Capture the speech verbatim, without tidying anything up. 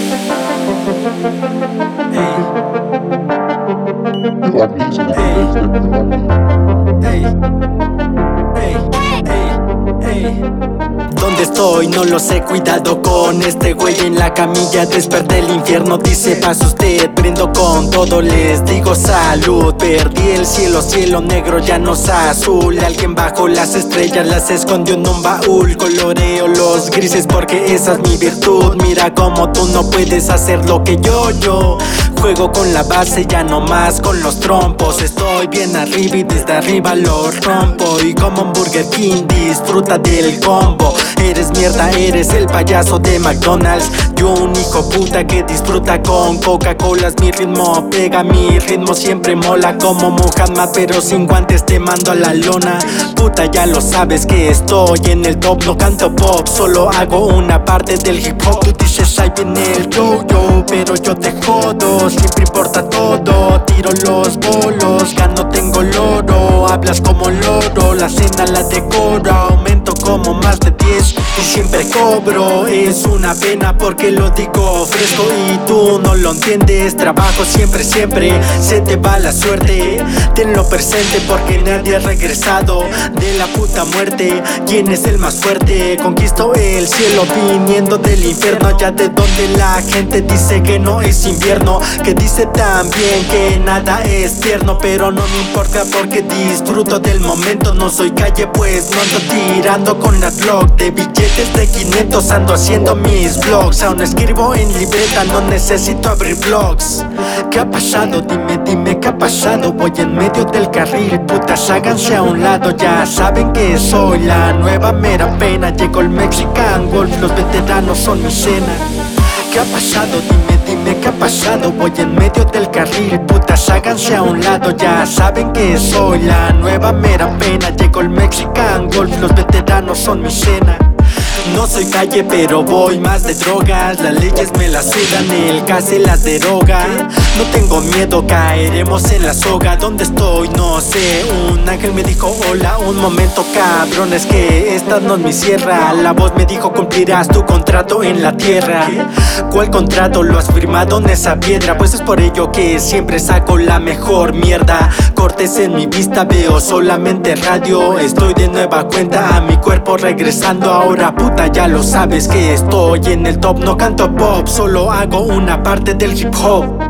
¿Dónde estoy? No lo sé, cuidado con este güey en la camilla. Desperté el infierno, dice pasa usted. Brindo con todo, les digo salud. Perdí el cielo, cielo negro ya no es azul. Alguien bajo las estrellas las escondió en un baúl. Coloreo los grises porque esa es mi virtud. Mira como tú no puedes hacer lo que yo, yo juego con la base, ya no más con los trompos. Estoy bien arriba y desde arriba lo rompo. Y como un Burger King disfruta del combo. Eres mierda, eres el payaso de McDonald's. Yo un hijo puta que disfruta con Coca-Cola. Mi ritmo pega, mi ritmo siempre mola. Como Muhammad pero sin guantes te mando a la lona. Puta ya lo sabes que estoy en el top. No canto pop, solo hago una parte del hip hop. Tú dices ahí viene el yo-yo, pero yo te jodo. Siempre importa todo, tiro los bolos. Gano, tengo loro, hablas como loro. La cena la decoro, aumento como más de diez y siempre cobro. Es una pena porque lo digo fresco y tú no lo entiendes. Trabajo siempre, siempre, se te va la suerte. Tenlo presente porque nadie ha regresado de la puta muerte. ¿Quién es el más fuerte? Conquisto el cielo viniendo del infierno. Allá de donde la gente dice que no es invierno, que dice también que nada es tierno. Pero no me importa porque disfruto del momento. No soy calle pues no ando tirando con la blog de billetes de quinientos, ando haciendo mis vlogs. Aún escribo en libreta, no necesito abrir blogs. ¿Qué ha pasado? Dime, dime qué ha pasado. Voy en medio del carril, putas háganse a un lado. Ya saben que soy la nueva mera pena. Llegó el Mexican Golf, los veteranos son mi cena. ¿Qué ha pasado? Dime, dime qué ha pasado. Voy en medio del carril, putas háganse a un lado. Ya saben que soy la nueva mera pena. Llegó el Mexican Golf, los veteranos son mi cena. No soy calle pero voy más de drogas. Las leyes me las sudan, el gas se las deroga. No tengo miedo, caeremos en la soga. ¿Dónde estoy? No sé, un ángel me dijo hola. Un momento cabrón, es que esta no es mi sierra. La voz me dijo cumplirás tu contrato en la tierra. ¿Cuál contrato? Lo has firmado en esa piedra. Pues es por ello que siempre saco la mejor mierda. Cortes en mi vista, veo solamente radio. Estoy de nueva cuenta, a mi cuerpo regresando ahora. Puta ya lo sabes que estoy en el top. No canto pop, solo hago una parte del hip hop.